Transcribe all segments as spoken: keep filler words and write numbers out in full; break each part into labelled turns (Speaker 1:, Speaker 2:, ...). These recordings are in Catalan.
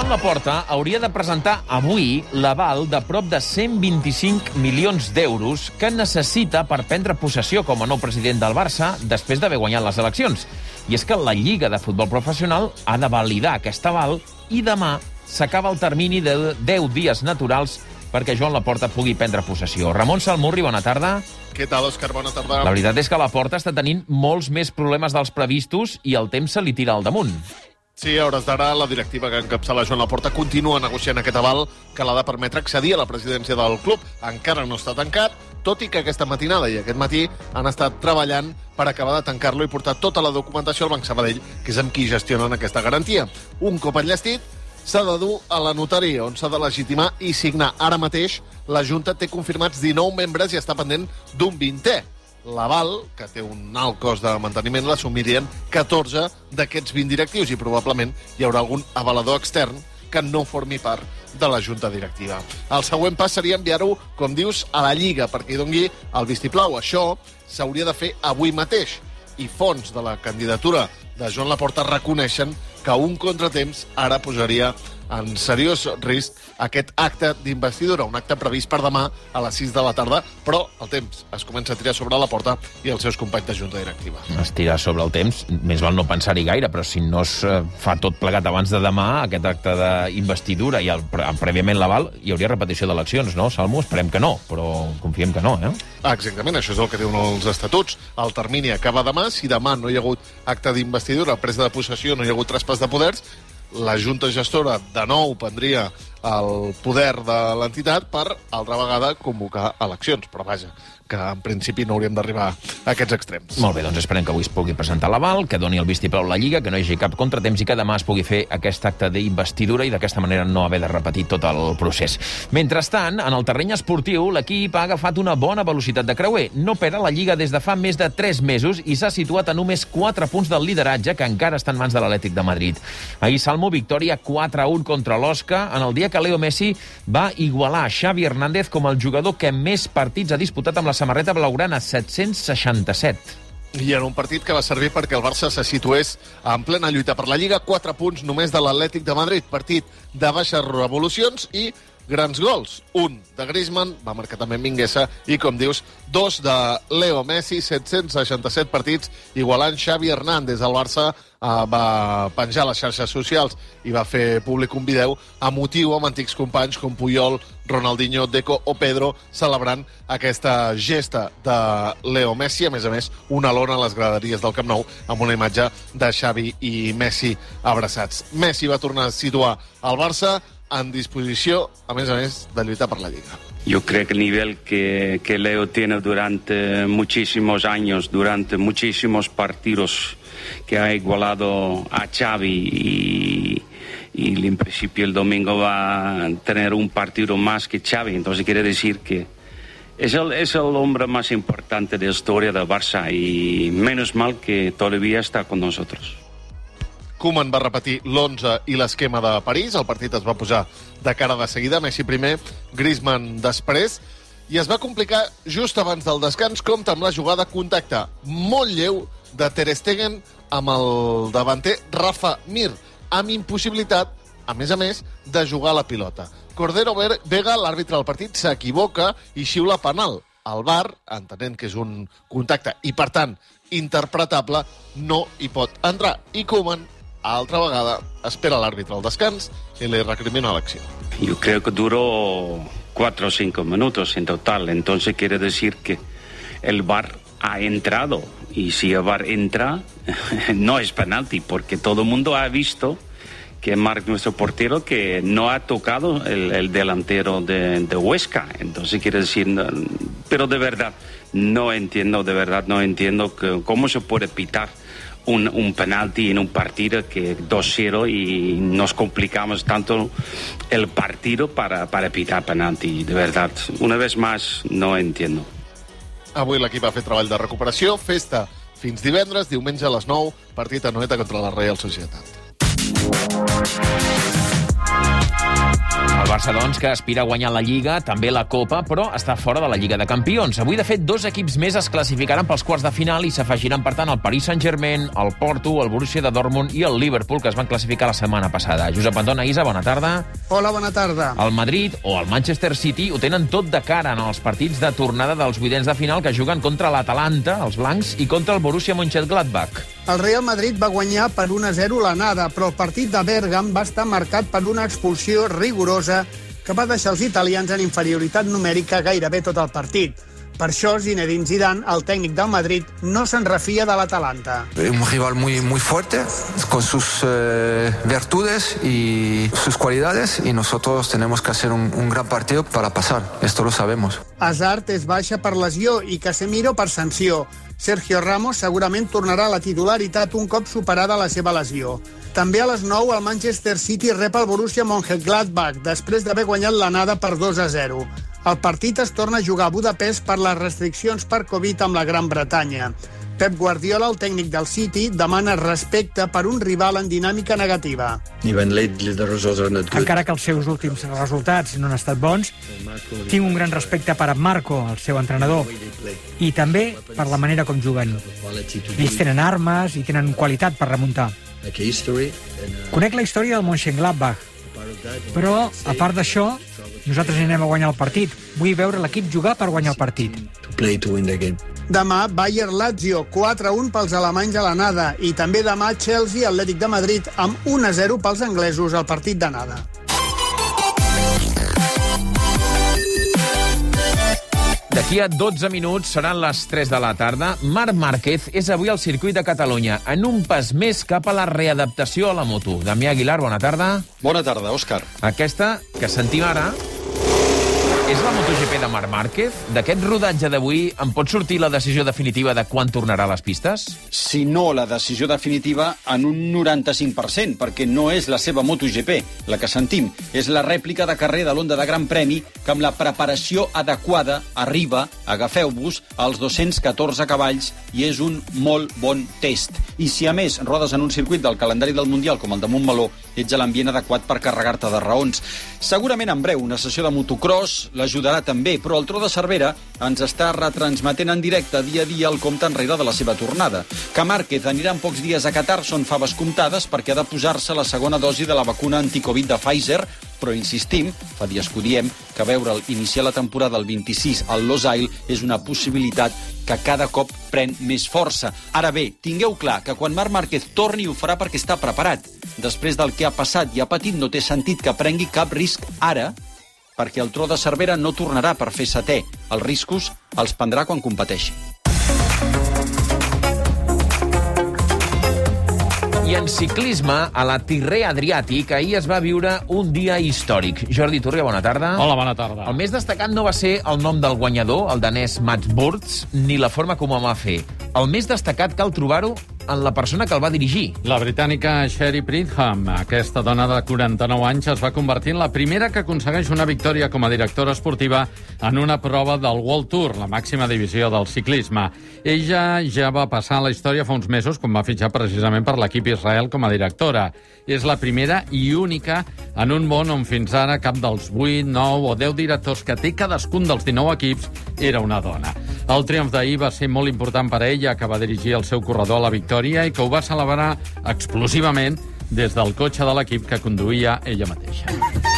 Speaker 1: Joan Laporta hauria de presentar avui l'aval de prop de cent vint-i-cinc milions d'euros que necessita per prendre possessió com a nou president del Barça després d'haver guanyat les eleccions. I és que la Lliga de Futbol Professional ha de validar aquest aval i demà s'acaba el termini de deu dies naturals perquè Joan Laporta pugui prendre possessió. Ramon Salmurri, bona tarda.
Speaker 2: Què tal, Òscar? Bona tarda.
Speaker 1: La veritat és que Laporta està tenint molts més problemes dels previstos i el temps se li tira al damunt.
Speaker 2: Sí, a hores d'ara, la directiva que encapçala Joan Laporta continua negociant aquest aval que l'ha de permetre accedir a la presidència del club. Encara no està tancat, tot i que aquesta matinada i aquest matí han estat treballant per acabar de tancar-lo i portar tota la documentació al Banc Sabadell, que és amb qui gestionen aquesta garantia. Un cop enllestit, s'ha de dur a la notaria, on s'ha de legitimar i signar. Ara mateix, la Junta té confirmats dinou membres i està pendent d'un vintè. L'aval, que té un alt cost de manteniment, l'assumirien catorze d'aquests vint directius i probablement hi haurà algun avalador extern que no formi part de la Junta Directiva. El següent pas seria enviar-ho, com dius, a la Lliga perquè hi dongui el vistiplau. Això s'hauria de fer avui mateix i fonts de la candidatura de Joan Laporta reconeixen que un contratemps ara posaria en seriós risc aquest acte d'investidura, un acte previst per demà a les sis de la tarda, però el temps es comença a tirar sobre la porta i els seus companys de Junta Directiva.
Speaker 1: Es tira sobre el temps, més val no pensar-hi gaire, però si no es fa tot plegat abans de demà, aquest acte d'investidura i el, prèviament l'aval, hi hauria repetició d'eleccions, no, Salmo? Esperem que no, però confiem que no, eh?
Speaker 2: Exactament, això és el que diuen els estatuts. El termini acaba demà. Si demà no hi ha hagut acte d'investidura, presa de possessió, no hi ha hagut traspàs de poders, la Junta Gestora de nou prendria el poder de l'entitat per, altra vegada, convocar eleccions. Però vaja, que en principi no hauríem d'arribar a aquests extrems.
Speaker 1: Molt bé, doncs esperem que avui es pugui presentar l'aval, que doni el vistiplau a la Lliga, que no hi hagi cap contratemps i que demà es pugui fer aquest acte d'investidura i d'aquesta manera no haver de repetir tot el procés. Mentrestant, en el terreny esportiu, l'equip ha agafat una bona velocitat de creuer. No perd a la Lliga des de fa més de tres mesos i s'ha situat a només quatre punts del lideratge, que encara està en mans de l'Atlètic de Madrid. Ahir, Salmo, victòria quatre a un contra l'Osca, en el dia que Leo Messi va igualar Xavi Hernández com el jugador que més partits ha disputat amb la samarreta blaugrana, set-cents seixanta-set.
Speaker 2: I en un partit que va servir perquè el Barça se situés en plena lluita per la Lliga, quatre punts només de l'Atlètic de Madrid, partit de baixes revolucions i grans gols. Un de Griezmann, va marcar també Mingueza, i, com dius, dos de Leo Messi, set-cents seixanta-set partits, igualant Xavi Hernández. El Barça eh, va penjar a les xarxes socials i va fer públic un vídeo emotiu amb antics companys com Puyol, Ronaldinho, Deco o Pedro, celebrant aquesta gesta de Leo Messi. A més a més, una lona a les graderies del Camp Nou amb una imatge de Xavi i Messi abraçats. Messi va tornar a situar el Barça en disposició, a més a més, de lluitar per la Lliga.
Speaker 3: Yo creo que el nivel que, que Leo tiene durante muchísimos años, durante muchísimos partidos, que ha igualado a Xavi y, y en principio el domingo va a tener un partido más que Xavi, entonces quiere decir que es el, es el hombre más importante de la historia del Barça y menos mal que todavía está con nosotros.
Speaker 2: Koeman va repetir l'onze i l'esquema de París. El partit es va posar de cara de seguida. Messi primer, Griezmann després. I es va complicar just abans del descans, compta amb la jugada contacte molt lleu de Ter Stegen amb el davanter Rafa Mir, amb impossibilitat, a més a més, de jugar la pilota. Cordero Vega, l'àrbitre del partit, s'equivoca i xiula penal. El V A R, entenent que és un contacte i, per tant, interpretable, no hi pot entrar. I Koeman, altra vegada, espera l'àrbitre al descans i li recrimina l'acció.
Speaker 3: Yo creo que duró cuatro o cinco minutos en total, entonces quiere decir que el V A R ha entrado, y si el V A R entra, no es penalti, porque todo el mundo ha visto que Marc, nuestro portero, que no ha tocado el, el delantero de, de Huesca, entonces quiere decir, no, pero de verdad, no entiendo, de verdad no entiendo que, cómo se puede pitar Un, un penalti en un partido que dos cero y nos complicamos tanto el partido para, para pitar penalti. De verdad, una vez más, no entiendo.
Speaker 2: Avui l'equip ha fet treball de recuperació, festa fins divendres, diumenge a les nou, partit a Noeta contra la Real Societat.
Speaker 1: El Barça, doncs, que aspira a guanyar la Lliga, també la Copa, però està fora de la Lliga de Campions. Avui, de fet, dos equips més es classificaran pels quarts de final i s'afegiran, per tant, el Paris Saint-Germain, el Porto, el Borussia de Dortmund i el Liverpool, que es van classificar la setmana passada. Josep Antona, Isa, bona tarda.
Speaker 4: Hola, bona tarda.
Speaker 1: El Madrid o el Manchester City ho tenen tot de cara en els partits de tornada dels vuitens de final que juguen contra l'Atalanta, els blancs, i contra el Borussia Mönchengladbach.
Speaker 4: El Real Madrid va guanyar per un a zero l'anada, però el partit de Bèrgam va estar marcat per una expulsió rigorosa que va deixar els italians en inferioritat numèrica gairebé tot el partit. Per això, Zinedine Zidane, el tècnic del Madrid, no se'n refia de l'Atalanta.
Speaker 5: Un rival muy, muy fuerte, con sus eh, virtudes y sus cualidades, y nosotros tenemos que hacer un, un gran partido para pasar. Esto lo sabemos.
Speaker 4: Hazard és baixa per lesió i Casemiro per sanció. Sergio Ramos segurament tornarà a la titularitat un cop superada la seva lesió. També a les nou el Manchester City rep el Borussia Mönchengladbach després d'haver guanyat l'anada per dos a zero. El partit es torna a jugar a Budapest per les restriccions per Covid amb la Gran Bretanya. Pep Guardiola, el tècnic del City, demana respecte per un rival en dinàmica negativa.
Speaker 6: Encara que els seus últims resultats no han estat bons, tinc un gran respecte per en Marco, el seu entrenador, i també per la manera com juguen. Ells tenen armes i tenen qualitat per remuntar. Conec la història del Mönchengladbach, però, a part d'això, nosaltres anem a guanyar el partit. Vull veure l'equip jugar per guanyar el partit.
Speaker 4: Demà, Bayern-Lazio, quatre a un pels alemanys a l'anada, i també demà Chelsea-Atlètic de Madrid amb un a zero pels anglesos al partit d'anada.
Speaker 1: D'aquí a dotze minuts seran les tres de la tarda. Marc Márquez és avui al circuit de Catalunya en un pas més cap a la readaptació a la moto. Damià Aguilar, bona tarda.
Speaker 7: Bona tarda, Òscar.
Speaker 1: Aquesta que sentim ara és la MotoGP de Marc Márquez. D'aquest rodatge d'avui en pot sortir la decisió definitiva de quan tornarà a les pistes?
Speaker 7: Si no, la decisió definitiva en un noranta-cinc per cent, perquè no és la seva MotoGP, la que sentim. És la rèplica de carrer de l'Honda de Gran Premi que amb la preparació adequada arriba, agafeu-vos, als dos-cents catorze cavalls i és un molt bon test. I si a més rodes en un circuit del calendari del Mundial com el de Montmeló, ets a l'ambient adequat per carregar-te de raons. Segurament en breu una sessió de motocross l'ajudarà també, però el Tro de Cervera ens està retransmetent en directe dia a dia el compte enrere de la seva tornada. Que Márquez anirà en pocs dies a Qatar són faves comptades perquè ha de posar-se la segona dosi de la vacuna anticovid de Pfizer, però insistim, fa dies que ho diem, que veure'l iniciar la temporada el vint-i-sis al Losail és una possibilitat que cada cop pren més força. Ara bé, tingueu clar que quan Marc Márquez torni ho farà perquè està preparat. Després del que ha passat i ha patit, no té sentit que prengui cap risc ara, perquè el Tro de Cervera no tornarà per fer setè. Els riscos els prendrà quan competeixi.
Speaker 1: I en ciclisme, a la Tirrea Adriàtic, ahir es va viure un dia històric. Jordi Turria, bona tarda.
Speaker 8: Hola, bona tarda.
Speaker 1: El més destacat no va ser el nom del guanyador, el danès Mats Burts, ni la forma com ho va fer. El més destacat cal trobar-ho en la persona que el va dirigir.
Speaker 8: La britànica Sherry Pridham, aquesta dona de quaranta-nou anys, es va convertir en la primera que aconsegueix una victòria com a directora esportiva en una prova del World Tour, la màxima divisió del ciclisme. Ella ja va passar a la història fa uns mesos, quan va fitxar precisament per l'equip Israel com a directora. És la primera i única en un món on fins ara cap dels vuit, nou o deu directors que té cadascun dels dinou equips era una dona. El triomf d'ahir va ser molt important per a ella, que va dirigir el seu corredor a la victòria i que ho va celebrar explosivament des del cotxe de l'equip que conduïa ella mateixa.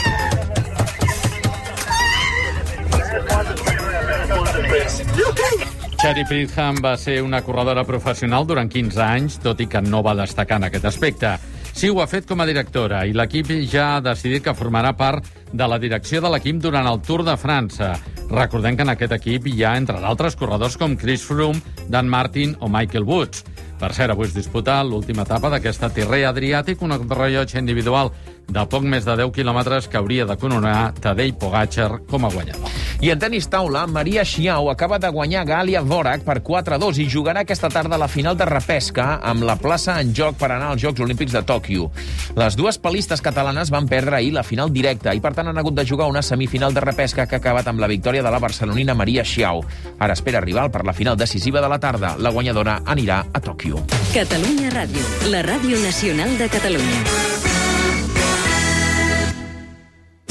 Speaker 8: Sherry Pridham va ser una corredora professional durant quinze anys, tot i que no va destacar en aquest aspecte. Sí, ho ha fet com a directora i l'equip ja ha decidit que formarà part de la direcció de l'equip durant el Tour de França. Recordem que en aquest equip hi ha, entre d'altres, corredors com Chris Froome, Dan Martin o Michael Woods. Per cert, avui es disputa l'última etapa d'aquesta Tirrea Adriàtic, un rellotge individual de poc més de deu quilòmetres que hauria de coronar Tadej Pogačar com a guanyador.
Speaker 1: I en tenis taula, Maria Schiau acaba de guanyar Galia Dvorak per quatre a dos i jugarà aquesta tarda la final de repesca amb la plaça en joc per anar als Jocs Olímpics de Tòquio. Les dues palistes catalanes van perdre ahir la final directa i per tant han hagut de jugar una semifinal de repesca que ha acabat amb la victòria de la barcelonina Maria Schiau. Ara espera rival per la final decisiva de la tarda. La guanyadora anirà a Tòquio.
Speaker 9: Catalunya Ràdio, la ràdio nacional de Catalunya.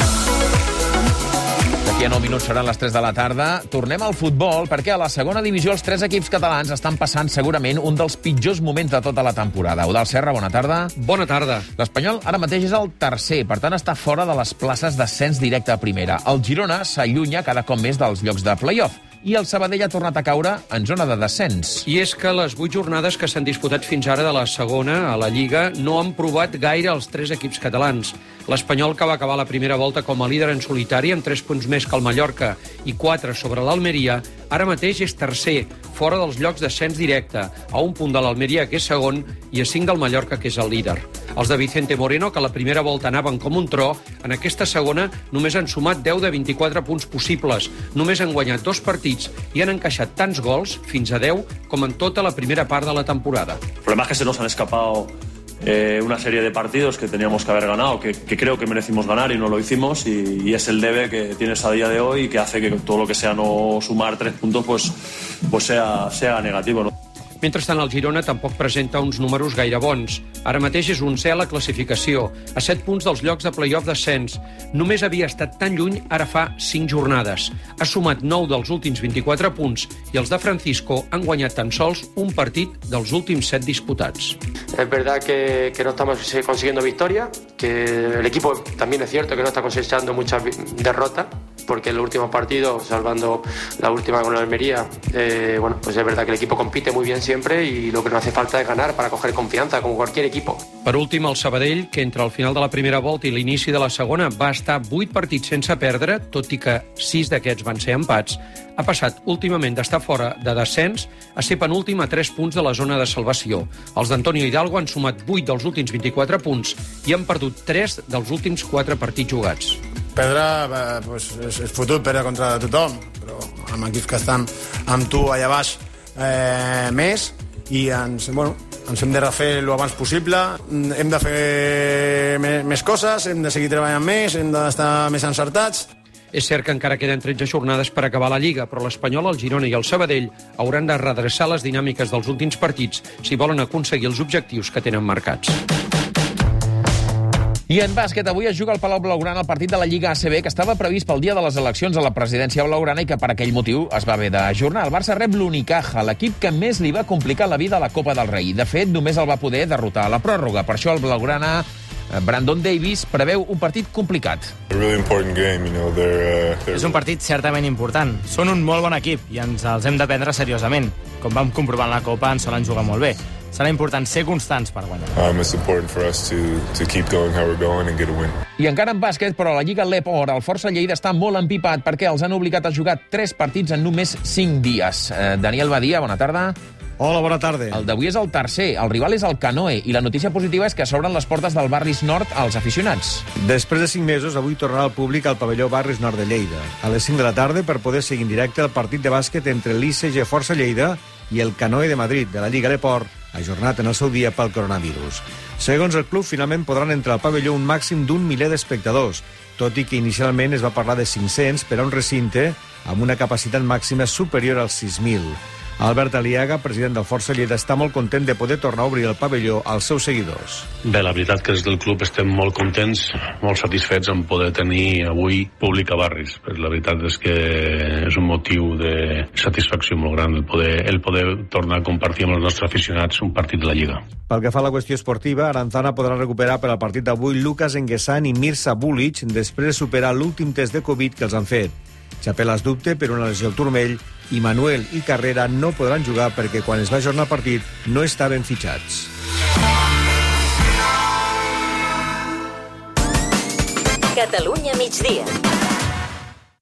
Speaker 1: D'aquí a nou minuts seran les tres de la tarda. Tornem al futbol, perquè a la segona divisió els tres equips catalans estan passant segurament un dels pitjors moments de tota la temporada. Eudald Serra, bona tarda.
Speaker 9: Bona tarda.
Speaker 1: L'Espanyol ara mateix és el tercer, per tant està fora de les places d'ascens directe a primera. El Girona s'allunya cada cop més dels llocs de play-off i el Sabadell ha tornat a caure en zona de descens.
Speaker 9: I és que les vuit jornades que s'han disputat fins ara de la segona a la Lliga no han provat gaire els tres equips catalans. L'Espanyol, que va acabar la primera volta com a líder en solitari, amb tres punts més que el Mallorca i quatre sobre l'Almeria, ara mateix és tercer, fora dels llocs d'ascens directe, a un punt de l'Almeria, que és segon, i a cinc del Mallorca, que és el líder. Els de Vicente Moreno, que a la primera volta anaven com un tro, en aquesta segona només han sumat deu de vint-i-quatre punts possibles, només han guanyat dos partits i han encaixat tants gols, fins a deu, com en tota la primera part de la temporada.
Speaker 10: El problema es que se nos han escapado eh, una serie de partidos que teníamos que haber ganado, que, que creo que merecimos ganar y no lo hicimos, y, y es el debe que tienes a día de hoy y que hace que todo lo que sea no sumar tres puntos pues, pues sea, sea negativo, ¿no?
Speaker 9: Mentrestant, el Girona tampoc presenta uns números gaire bons. Ara mateix és un C a la classificació, a set punts dels llocs de play-off d'ascens. Només havia estat tan lluny ara fa cinc jornades. Ha sumat nou dels últims vint-i-quatre punts i els de Francisco han guanyat tan sols un partit dels últims set disputats.
Speaker 11: Es verdad que, que no estamos consiguiendo victoria, que el equipo también es cierto que no está cosechando muchas derrotas, porque en los últimos partidos, salvando la última con la Almería, eh, bueno, pues es verdad que el equipo compite muy bien siempre y lo que nos hace falta es ganar para coger confianza, como cualquier equipo.
Speaker 9: Per últim, el Sabadell, que entre el final de la primera volta i l'inici de la segona va estar vuit partits sense perdre, tot i que sis d'aquests van ser empats, ha passat últimament d'estar fora de descens a ser penúltim a tres punts de la zona de salvació. Els d'Antonio Hidalgo han sumat vuit dels últims vint-i-quatre punts i han perdut tres dels últims quatre partits jugats.
Speaker 12: Perdre eh, pues, és, és fotut, perdre contra tothom, però amb equips que estan amb tu allà baix eh, més, i ens, bueno, ens hem de refer el abans possible, hem de fer més, més coses, hem de seguir treballant més, hem d'estar més encertats.
Speaker 9: És cert que encara queden tretze jornades per acabar la Lliga, però l'Espanyol, el Girona i el Sabadell hauran de redreçar les dinàmiques dels últims partits si volen aconseguir els objectius que tenen marcats.
Speaker 1: I en bàsquet, avui es juga al Palau Blaugrana el partit de la Lliga A C B, que estava previst pel dia de les eleccions a la presidència blaugrana i que per aquell motiu es va haver d'ajornar. El Barça rep l'Unicaja, l'equip que més li va complicar la vida a la Copa del Rei. De fet, només el va poder derrotar a la pròrroga. Per això el blaugrana, Brandon Davis, preveu un partit complicat.
Speaker 13: És un partit certament important. Són un molt bon equip i ens els hem de prendre seriosament. Com vam comprovar en la Copa, ens solen jugar molt bé. Serà important ser constants per guanyar.
Speaker 14: Um, it's important for us to, to keep going how we're going and get a win.
Speaker 1: I encara en bàsquet, però a la Lliga Lepor, el Força Lleida està molt empipat perquè els han obligat a jugar tres partits en només cinc dies. Eh, Daniel Badia, bona tarda.
Speaker 15: Hola, bona tarda.
Speaker 1: El d'avui és el tercer, el rival és el Canoe, i la notícia positiva és que s'obren les portes del Barris Nord als aficionats.
Speaker 15: Després de cinc mesos, avui tornarà al públic al pavelló Barris Nord de Lleida, a les cinc de la tarda, per poder seguir en directe el partit de bàsquet entre l'I C G Força Lleida i el Canoe de Madrid, de la Lliga Leport, ajornat en el seu dia pel coronavirus. Segons el club, finalment podran entrar al pavelló un màxim d'un miler d'espectadors, tot i que inicialment es va parlar de cinc-cents per a un recinte amb una capacitat màxima superior als sis mil. Albert Aliaga, president del Força Lleida, està molt content de poder tornar a obrir el pavelló als seus seguidors.
Speaker 16: Bé, la veritat que des del club estem molt contents, molt satisfets en poder tenir avui públic a Barris. La veritat és que és un motiu de satisfacció molt gran el poder, el poder tornar a compartir amb els nostres aficionats un partit de la Lliga.
Speaker 15: Pel que fa a la qüestió esportiva, Aranzana podrà recuperar per al partit d'avui Lucas Enguessan i Mirza Bulic després de superar l'últim test de Covid que els han fet. Chapelas dubte per una lesió al turmell i Manuel i Carrera no podran jugar perquè quan es va ajornar el partit no estaven fitxats.
Speaker 17: Catalunya migdia.